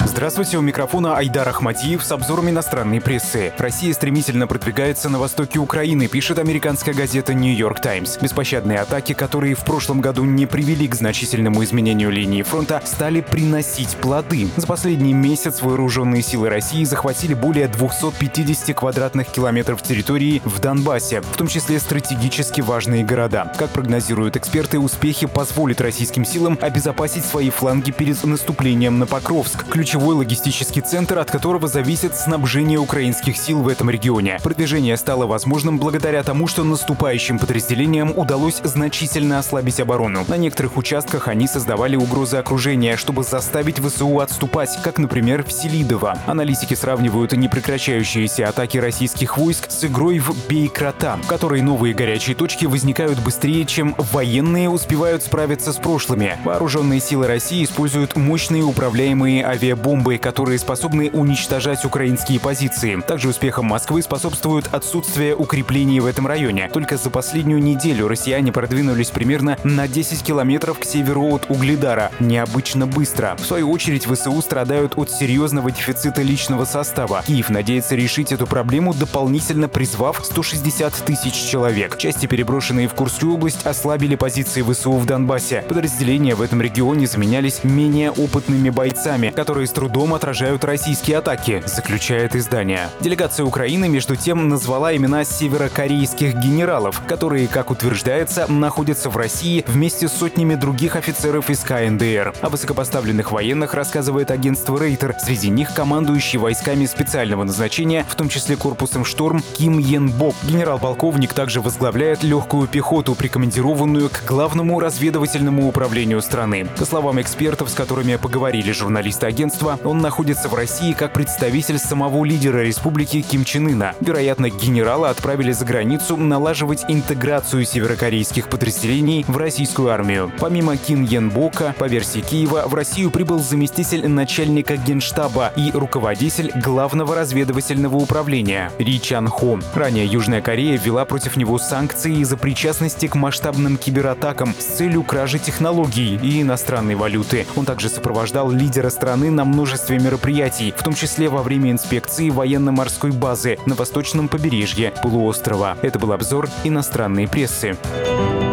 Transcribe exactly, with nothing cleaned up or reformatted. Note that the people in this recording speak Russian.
Здравствуйте, у микрофона Айдар Ахмадиев с обзором иностранной прессы. Россия стремительно продвигается на востоке Украины, пишет американская газета New York Times. Беспощадные атаки, которые в прошлом году не привели к значительному изменению линии фронта, стали приносить плоды. За последний месяц вооруженные силы России захватили более двухсот пятидесяти квадратных километров территории в Донбассе, в том числе стратегически важные города. Как прогнозируют эксперты, успехи позволят российским силам обезопасить свои фланги перед наступлением на Покровск, ключевой логистический центр, от которого зависит снабжение украинских сил в этом регионе. Продвижение стало возможным благодаря тому, что наступающим подразделениям удалось значительно ослабить оборону. На некоторых участках они создавали угрозы окружения, чтобы заставить ВСУ отступать, как, например, в Селидово. Аналитики сравнивают непрекращающиеся атаки российских войск с игрой в «Бей крота», в которой новые горячие точки возникают быстрее, чем военные успевают справиться с прошлыми. Вооруженные силы России используют мощные управляемые авиабомбы, которые способны уничтожать украинские позиции. Также успехам Москвы способствует отсутствие укреплений в этом районе. Только за последнюю неделю россияне продвинулись примерно на десять километров к северу от Угледара. Необычно быстро. В свою очередь, ВСУ страдают от серьезного дефицита личного состава. Киев надеется решить эту проблему, дополнительно призвав сто шестьдесят тысяч человек. Части, переброшенные в Курскую область, ослабили позиции ВСУ в Донбассе. Подразделения в этом регионе заменялись менее опытными бойцами, которые с трудом отражают российские атаки, заключает издание. Делегация Украины, между тем, назвала имена северокорейских генералов, которые, как утверждается, находятся в России вместе с сотнями других офицеров из ка эн дэ эр. О высокопоставленных военных рассказывает агентство Рейтер. Среди них командующий войсками специального назначения, в том числе корпусом «Шторм» Ким Йен Бок. Генерал-полковник также возглавляет легкую пехоту, прикомандированную к главному разведывательному управлению страны. По словам экспертов, с которыми поговорили журналисты агентства, он находится в России как представитель самого лидера республики Ким Чен Ына. Вероятно, генерала отправили за границу налаживать интеграцию северокорейских подразделений в российскую армию. Помимо Ким Йен Бока, по версии Киева, в Россию прибыл заместитель начальника генштаба и руководитель главного разведывательного управления Ри Чан Хо. Ранее Южная Корея ввела против него санкции из-за причастности к масштабным кибератакам с целью кражи технологий и иностранной валюты. Он также сопровождал лидера страны на множестве мероприятий, в том числе во время инспекции военно-морской базы на восточном побережье полуострова. Это был обзор иностранной прессы.